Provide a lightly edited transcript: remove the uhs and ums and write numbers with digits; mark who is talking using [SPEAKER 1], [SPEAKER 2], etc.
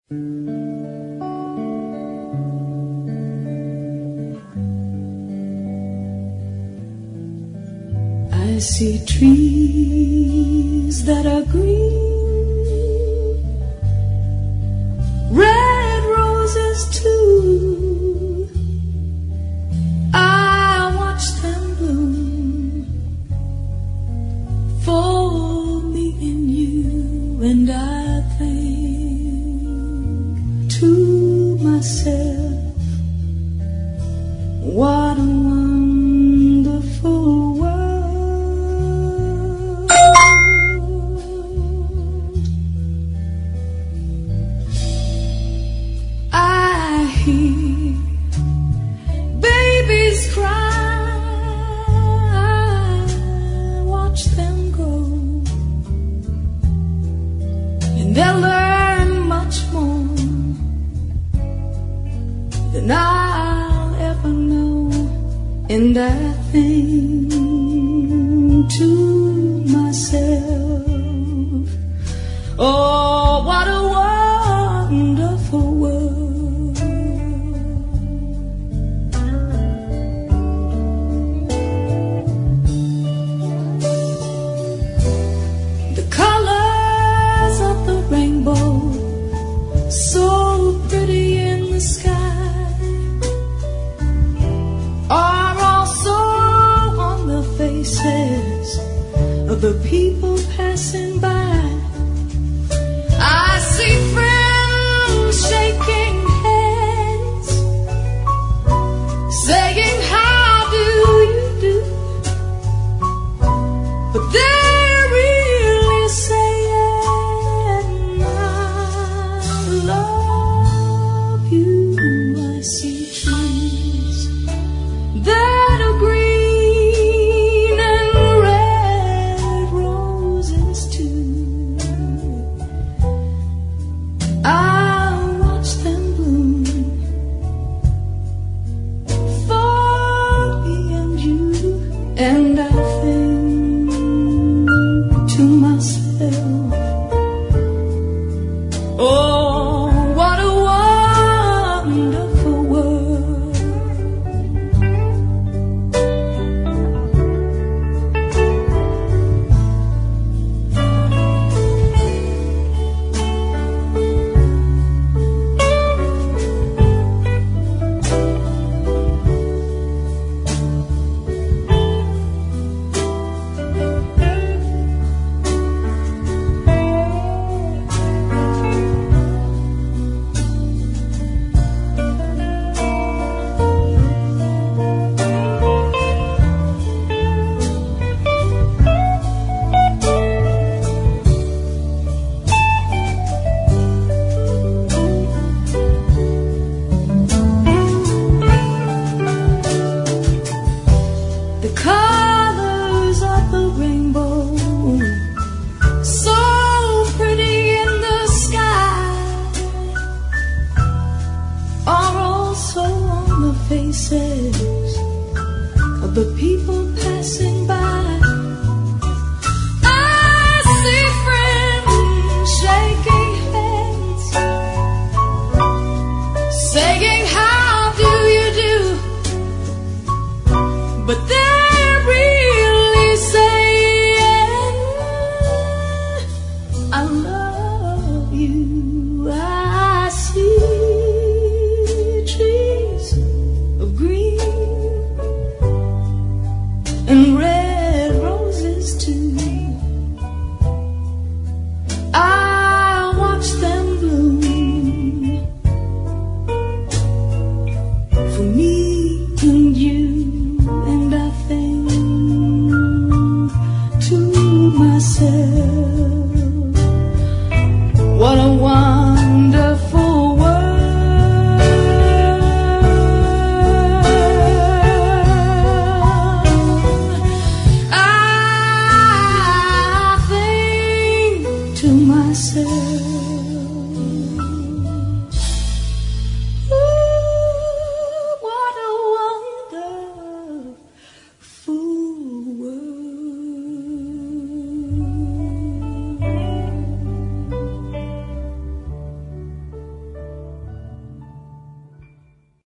[SPEAKER 1] I see trees that are green, red roses too. I watch them bloom for me and you, and I think to myself, what a wonderful world. I hear babies cry, watch them grow, and they'll learn much more than I'll ever know. And I think to myself, oh, what a wonderful world. The colors of the rainbow, so pretty in the sky, are also on the faces of the people passing by. I see friends shaking hands, saying, how do you do? But they're really saying, I love